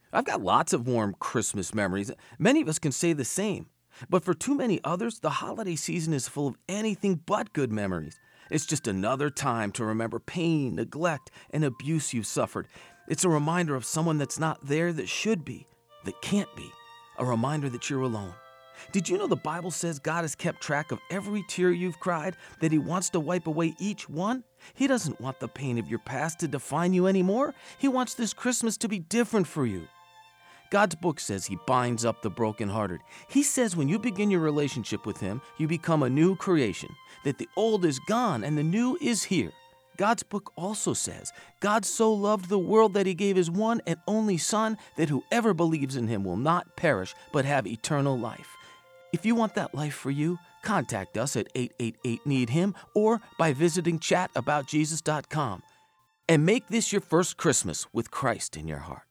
I've got lots of warm Christmas memories. Many of us can say the same. But for too many others, the holiday season is full of anything but good memories. It's just another time to remember pain, neglect, and abuse you've suffered. It's a reminder of someone that's not there that should be, that can't be. A reminder that you're alone. Did you know the Bible says God has kept track of every tear you've cried, that He wants to wipe away each one? He doesn't want the pain of your past to define you anymore. He wants this Christmas to be different for you. God's book says He binds up the brokenhearted. He says when you begin your relationship with Him, you become a new creation, that the old is gone and the new is here. God's book also says God so loved the world that He gave His one and only Son, that whoever believes in Him will not perish but have eternal life. If you want that life for you, contact us at 888-NEED-HIM or by visiting chataboutjesus.com. And make this your first Christmas with Christ in your heart.